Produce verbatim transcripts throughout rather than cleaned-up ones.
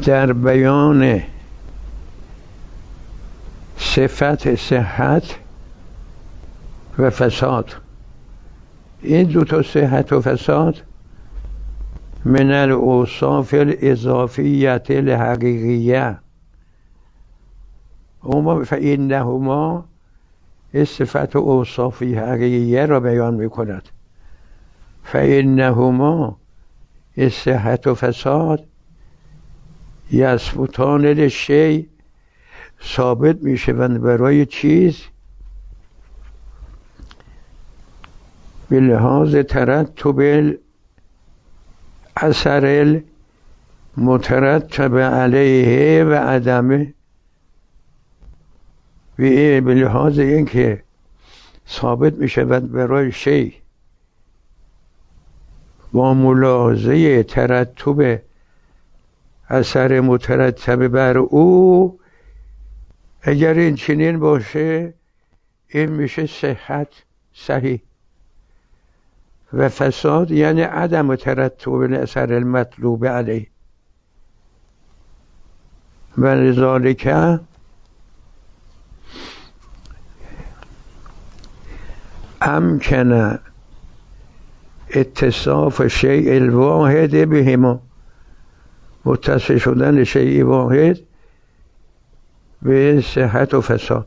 در بیان صفت صحت و فساد. این دو تا صحت و فساد من الاوصاف الاضافیت الحقیقیه هما فانهما صفت و اوصافی حقیقیه را بیان می کند. فانهما صحت و فساد یثبتان للشیء ثابت می شوند برای چیز به لحاظ ترتب اثر المترتب علیه و عدمه، به لحاظ اینکه ثابت می شود برای شیء با ملاحظه ترتب اثر مترتب بر او. اگر این چنین باشه این میشه صحت صحیح، و فساد یعنی عدم ترتب اثر المطلوب علیه. و لذالک امکن اتصاف شیء الواحد بهما، متصف شدن شیء واحد به صحت و فساد.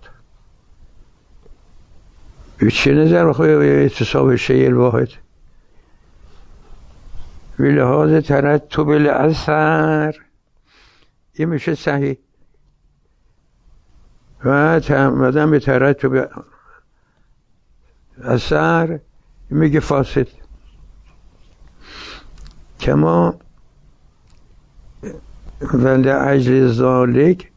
به چه نظر خواهی اتصاف شیء الواحد؟ به لحاظ ترتب الاثر این میشه صحیح، و تعمدن به ترتب اثر میگه فاسد. کما ولی اجل ذالک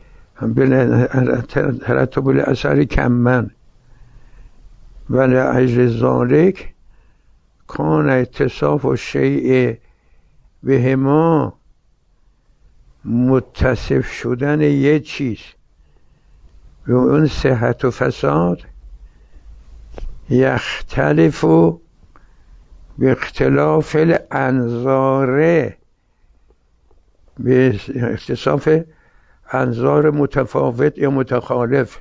ترتب الاثر کمن ولی اجل ذالک کان اتصاف الشیء بهما، متصف شدن یه چیز به اون صحت و فساد یختلف به اختلاف الانظاره، به اختلاف انظار متفاوت یا متخالف.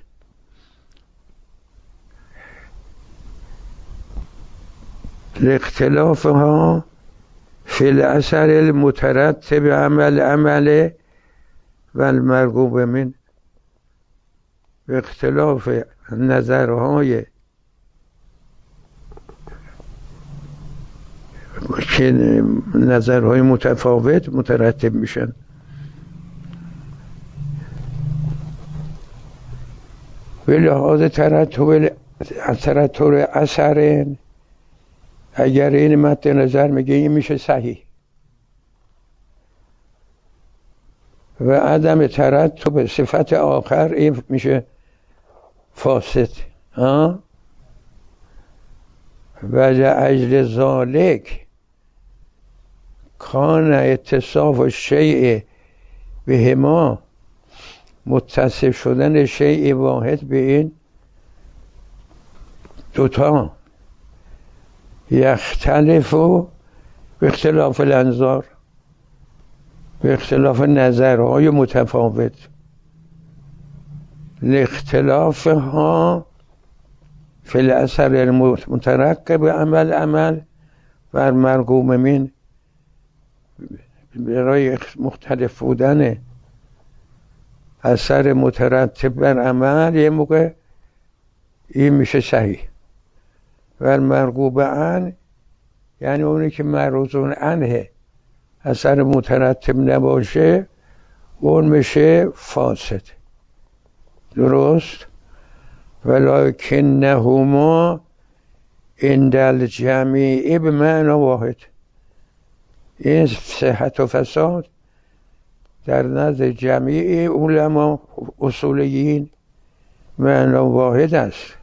لاختلافها فی الاثر المترتب عمل عمل و المرغوب من، به اختلاف نظرهای که نظرهای متفاوت مترتب میشن. به لحاظ ترتب ترتب اثر، اگر این مد نظر میگه این میشه صحیح، و عدم ترتب صفت آخر این میشه فاسد. ها و اجل ذالک کان اتصاف الشیء بهما، متصف شدن شیء واحد به این دوتا یختلف و به اختلاف الانظار، به اختلاف نظرهای متفاوت. لاختلافها فی الاثر المترکب عمل عمل و مرغوب من، برای مختلف بودن اثر مترتب بر عمل یه موقع این میشه صحیح، و مرغوب عن یعنی اونی که معروضون عنه اثر مترتب نباشه اون میشه فاسد. درست؟ ولکنهما عند الجمیع بمعنی واحد. این صحت و فساد در نزد جمیع علما اصولیین معنی واحد است.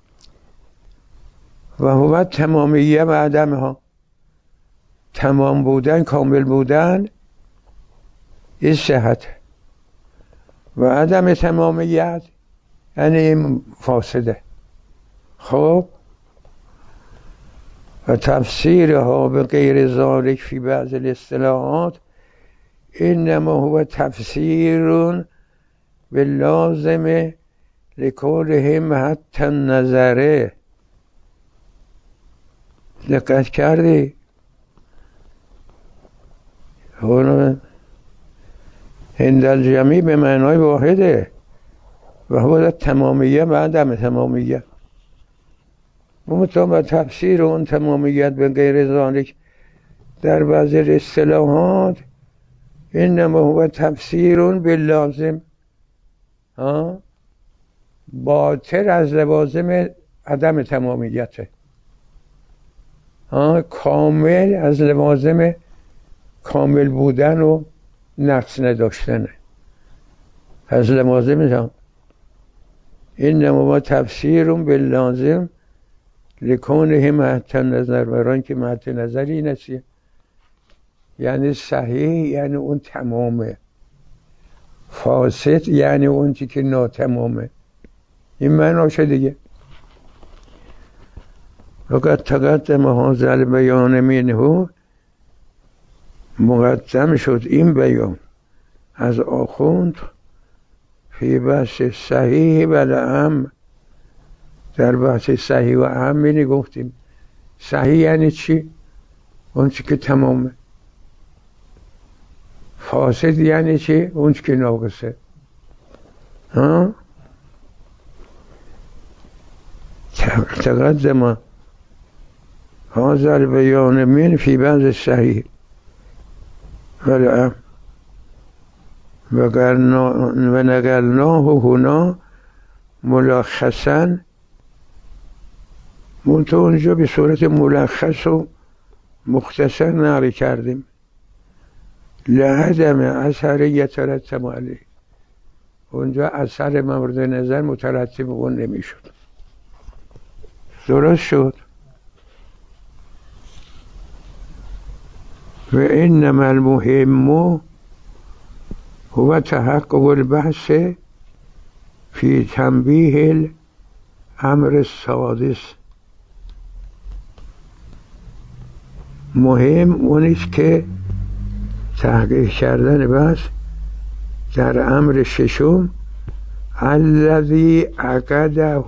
و هو تمامیه و عدمها، تمام بودن کامل بودن این صحت، و عدم تمامیت یعنی فاسده. خب و تفسیرها به غیر ذالک فی بعض الاصطلاحات انما هو تفسیر باللازم لکوله محط النظره. دقت کردی؟ هون هند الجمی به معنای واحده و هو تمامیه و عدم تمامیه. مطابق تفسیر اون تمامیت به غیر ذالک در بعض اصطلاحات انما هو تفسیر باللازم، ها باطل از لوازم عدم تمامیته، ها کامل از لوازم کامل بودن و نقص نداشتنه. از لوازم جان انما هو تفسیر باللازم لکونه محط نظر، برای که محط نظری نسیه یعنی صحیح یعنی اون تمامه، فاسد یعنی اون چی که ناتمامه. این معناشه دیگه. وقت تقدم هذا البیان منه، مقدم شد این بیان از آخوند فی بحث صحیح و الاهم، در بحث صحیح و اهم می گفتیم صحیح یعنی چی؟ اون چی که تمامه. فاسد یعنی چی؟ اون چی که ناقصه. ها تقدم هذا البیان من فی بحث صحیح و الاهم و نقلناه هنا ملخصا، منطقه اونجا به صورت ملخص و مختصر نقل کردیم. لعدم اثر یترتب علیه، اونجا اثر مورد نظر مترتب اون نمی شد. درست شد. و انما المهم هو تحقق البحث فی تنبیه الامر السادس. مهم اونیست که تحقیق کردن بحث در امر ششم الذی عقده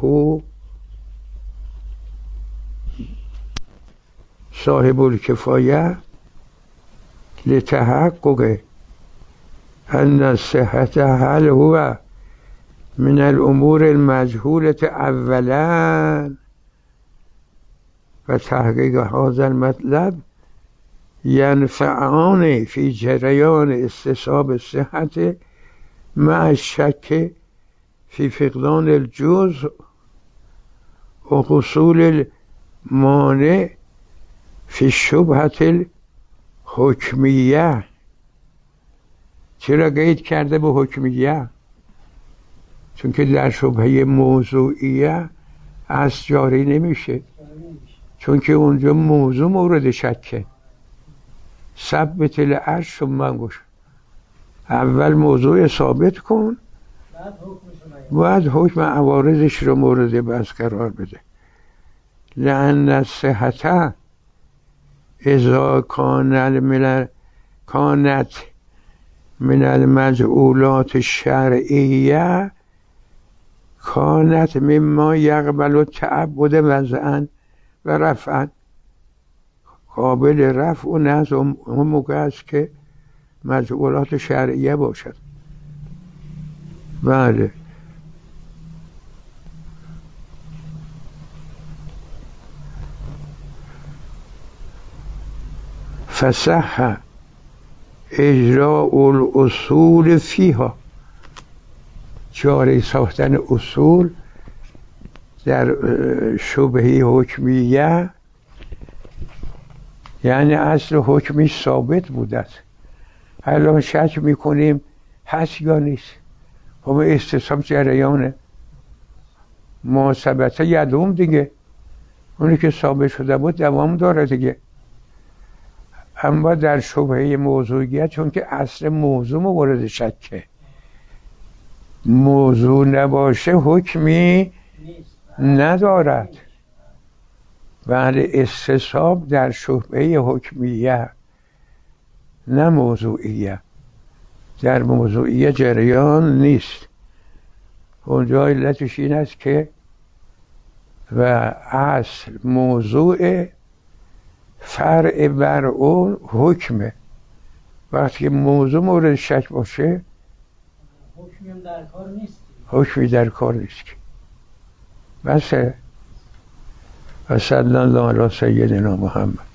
صاحب الکفایه لتحقق ان الصحة هل هو من الامور المجهولة اولا، و تحقیق هذا المطلب ینفعان فی جریان استصحاب الصحة مع الشک فی فقدان الجزء و حصول المانع فی الشبهة الحکمیه. چرا قید کرده به حکمیه؟ چون که در شبهه موضوعیه اصل جاری نمیشه، چون که اونجا موضوع مورد شکه. ثبت العرش ثم انگوش، اول موضوع ثابت کن بعد حکم عوارضش رو مورد بحث قرار بده. لأن الصحة اذا کان الملل کانت من المجعولات الشرعیه کانت مما یقبل التعبد وضعا و رفعا، قابل رفع و نصب اون موقع است که مجعولات شرعیه باشد. بله. فصح اجراء الاصول فیها، جاری ساختن اصول در شبهه حکمیه، یعنی اصل حکمی ثابت بوده. الان شک میکنیم هست یا نیست. خب استصحاب جریانه، ما ثبت یدوم دیگه، اونی که ثابت شده بود دوام داره دیگه. اما در شبهه موضوعیت چون که اصل موضوع مورد شکه، موضوع نباشه حکمی ندارد. ولی استصحاب در شبهه حکمیه نه موضوعیه. در موضوعی جریان نیست. اونجا علتش این است که و اصل موضوع فرع بر اون حکمه. وقتی که موضوع مورد شک باشه حکمی در کار نیست. حکمی در کار نیست. بسه و صلی الله علی سیدنا محمد.